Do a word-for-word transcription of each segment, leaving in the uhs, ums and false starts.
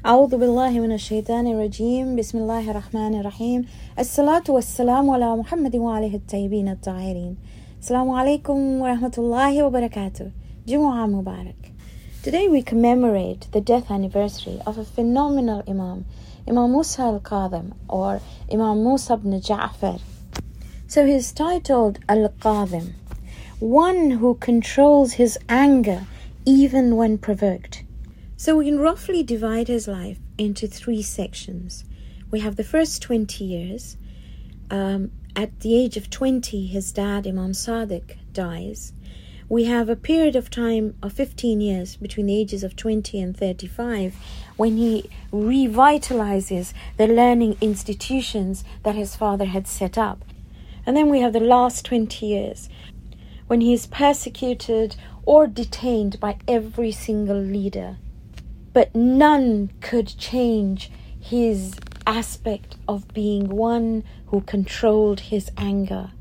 أعوذ بالله من الشيطان الرجيم بسم الله الرحمن الرحيم الصلاة والسلام على محمد وعليه الطيبين الطاهرين. Assalamu alaikum wa rahmatullahi wa barakatuh. Jumu'ah Mubarak. Today we commemorate the death anniversary of a phenomenal Imam, Imam Musa al-Kadhim, or Imam Musa ibn Ja'far. So he's titled Al-Kadhim, one who controls his anger even when provoked. So we can roughly divide his life into three sections. We have the first twenty years. Um, at the age of twenty, his dad, Imam Sadiq, dies. We have a period of time of fifteen years between the ages of twenty and thirty-five when he revitalizes the learning institutions that his father had set up. And then we have the last twenty years when he is persecuted or detained by every single leader. But none could change his aspect of being one who controlled his anger.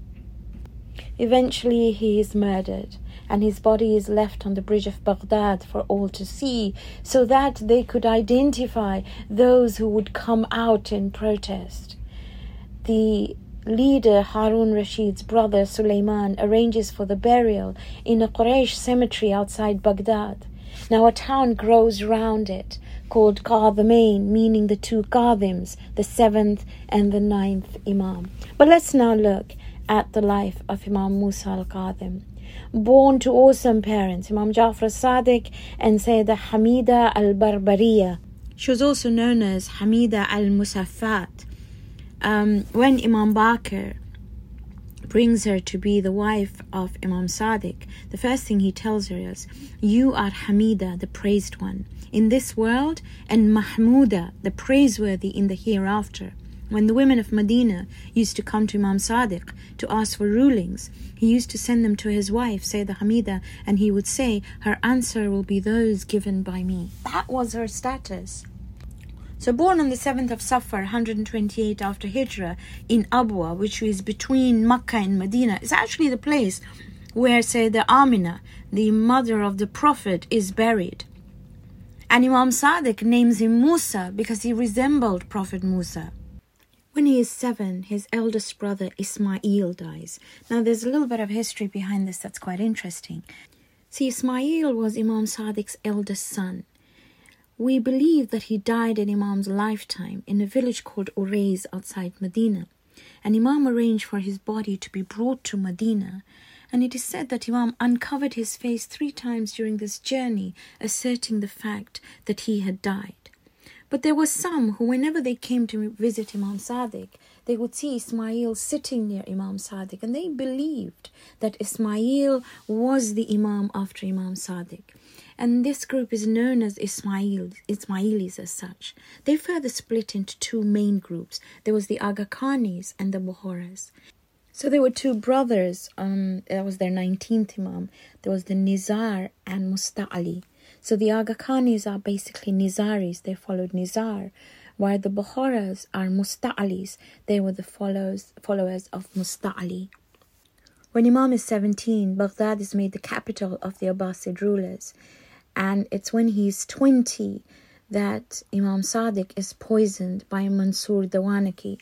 Eventually he is murdered, and his body is left on the bridge of Baghdad for all to see, so that they could identify those who would come out in protest. The leader, Harun Rashid's brother Sulaiman, arranges for the burial in a Quraysh cemetery outside Baghdad. Now a town grows round it called Kadhimain, meaning the two Kadhims, the seventh and the ninth Imam. But let's now look at the life of Imam Musa al-Kadhim. Born to awesome parents, Imam Ja'far al-Sadiq and Sayyidah Hamida al-Barbariya. She was also known as Hamida al-Musaffat. Um, when Imam Baqir brings her to be the wife of Imam Sadiq, the first thing he tells her is, you are Hamida, the praised one, in this world, and Mahmuda, the praiseworthy in the hereafter. When the women of Medina used to come to Imam Sadiq to ask for rulings, he used to send them to his wife, Sayyidah Hamida, and he would say, her answer will be those given by me. That was her status. So born on the seventh of Safar, one hundred twenty-eight after Hijrah, in Abwa, which is between Makkah and Medina, is actually the place where Sayyidah Amina, the mother of the Prophet, is buried. And Imam Sadiq names him Musa because he resembled Prophet Musa. When he is seven, his eldest brother Ismail dies. Now there's a little bit of history behind this that's quite interesting. See, Ismail was Imam Sadiq's eldest son. We believe that he died in Imam's lifetime in a village called Urayz outside Medina. And Imam arranged for his body to be brought to Medina. And it is said that Imam uncovered his face three times during this journey, asserting the fact that he had died. But there were some who, whenever they came to visit Imam Sadiq, they would see Ismail sitting near Imam Sadiq, and they believed that Ismail was the Imam after Imam Sadiq. And this group is known as Ismail, Ismailis as such. They further split into two main groups. There was the Aga Khanis and the Bukharas. So there were two brothers, um, that was their nineteenth Imam. There was the Nizar and Musta'ali. So the Aga Khanis are basically Nizaris, they followed Nizar, while the Bukharas are Musta'alis, they were the followers, followers of Musta'ali. When Imam is seventeen, Baghdad is made the capital of the Abbasid rulers. And it's when he's twenty that Imam Sadiq is poisoned by Mansur Dawanaki.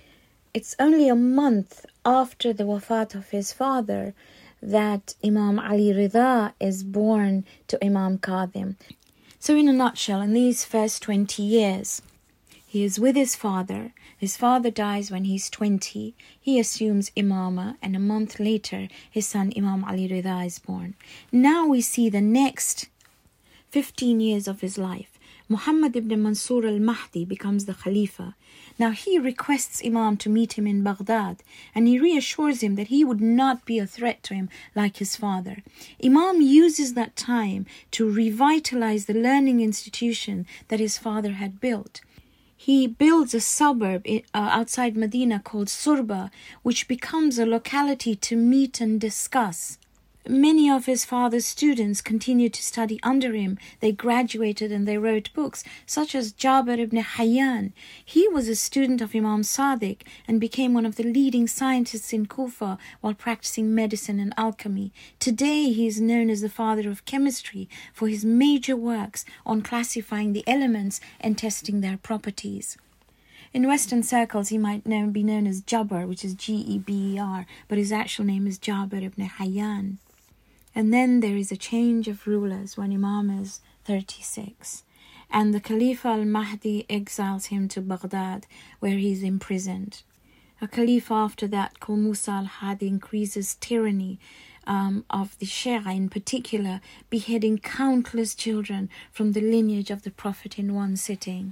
It's only a month after the wafat of his father that Imam Ali Rida is born to Imam Kadhim. So in a nutshell, in these first twenty years, he is with his father. His father dies when he's twenty. He assumes Imama, and a month later, his son Imam Ali Rida is born. Now we see the next fifteen years of his life. Muhammad ibn Mansur al-Mahdi becomes the Khalifa. Now he requests Imam to meet him in Baghdad, and he reassures him that he would not be a threat to him like his father. Imam uses that time to revitalize the learning institution that his father had built. He builds a suburb uh, outside Medina called Surba, which becomes a locality to meet and discuss many of his father's students continued to study under him. They graduated and they wrote books, such as Jabir ibn Hayyan. He was a student of Imam Sadiq and became one of the leading scientists in Kufa while practicing medicine and alchemy. Today he is known as the father of chemistry for his major works on classifying the elements and testing their properties. In Western circles, he might know, be known as Jabr, which is G E B E R, but his actual name is Jabir ibn Hayyan. And then there is a change of rulers when Imam is thirty-six. And the Khalifa al-Mahdi exiles him to Baghdad, where he is imprisoned. A Khalifa after that, called Musa al-Hadi, increases tyranny um, of the Shia in particular, beheading countless children from the lineage of the Prophet in one sitting.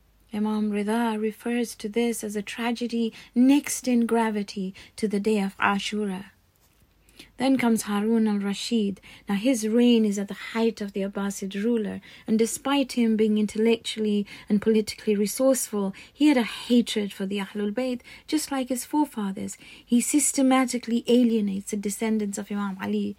Imam Rida refers to this as a tragedy next in gravity to the day of Ashura. Then comes Harun al-Rashid. Now his reign is at the height of the Abbasid ruler, and despite him being intellectually and politically resourceful, he had a hatred for the Ahlul Bayt, just like his forefathers. He systematically alienates the descendants of Imam Ali,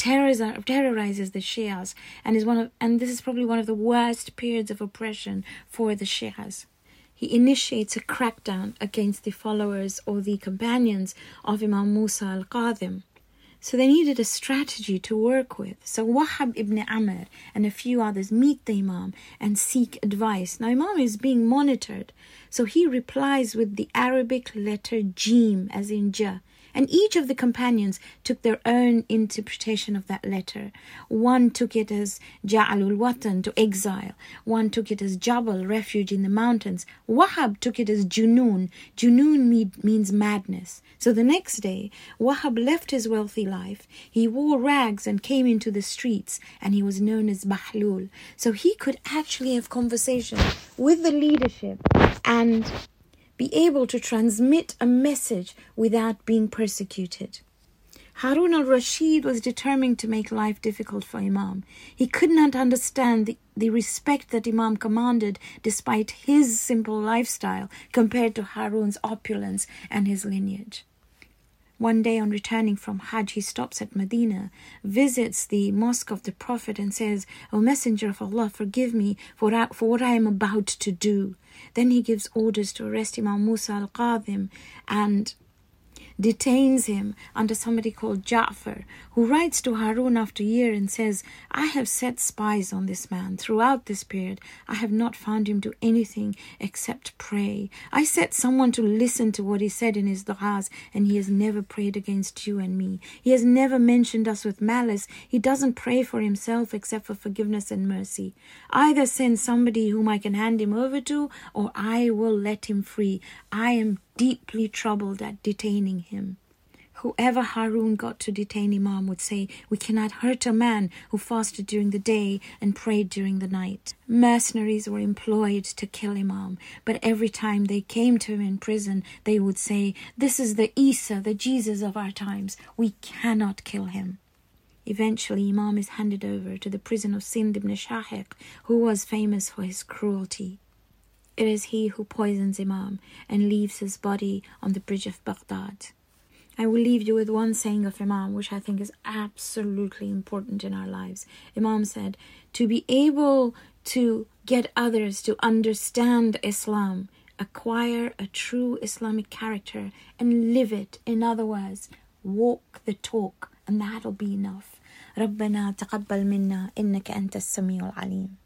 terrorizes the Shias, and is one of, and this is probably one of the worst periods of oppression for the Shias. He initiates a crackdown against the followers or the companions of Imam Musa al-Qadhim. So they needed a strategy to work with. So Wahab ibn Amr and a few others meet the Imam and seek advice. Now Imam is being monitored, so he replies with the Arabic letter Jim, as in Ja. And each of the companions took their own interpretation of that letter. One took it as Ja'alul Watan, to exile. One took it as Jabal, refuge in the mountains. Wahab took it as Junoon. Junoon me- means madness. So the next day, Wahab left his wealthy life. He wore rags and came into the streets, and he was known as Bahlul. So he could actually have conversations with the leadership and be able to transmit a message without being persecuted. Harun al-Rashid was determined to make life difficult for Imam. He could not understand the, the respect that Imam commanded despite his simple lifestyle compared to Harun's opulence and his lineage. One day on returning from Hajj, he stops at Medina, visits the mosque of the Prophet and says, "O Messenger of Allah, forgive me for, I, for what I am about to do." Then he gives orders to arrest Imam Musa al-Qadhim and detains him under somebody called Ja'far, who writes to Harun after a year and says, "I have set spies on this man. Throughout this period, I have not found him do anything except pray. I set someone to listen to what he said in his du'as, and he has never prayed against you and me. He has never mentioned us with malice. He doesn't pray for himself except for forgiveness and mercy. Either send somebody whom I can hand him over to, or I will let him free. I am deeply troubled at detaining him." Whoever Harun got to detain Imam would say, "We cannot hurt a man who fasted during the day and prayed during the night." Mercenaries were employed to kill Imam, but every time they came to him in prison, they would say, "This is the Isa, the Jesus of our times. We cannot kill him." Eventually, Imam is handed over to the prison of Sind ibn Shahiq, who was famous for his cruelty. It is he who poisons Imam and leaves his body on the bridge of Baghdad. I will leave you with one saying of Imam, which I think is absolutely important in our lives. Imam said, to be able to get others to understand Islam, acquire a true Islamic character and live it. In other words, walk the talk, and that'll be enough. ربنا تقبل منا إنك أنت السميع العليم.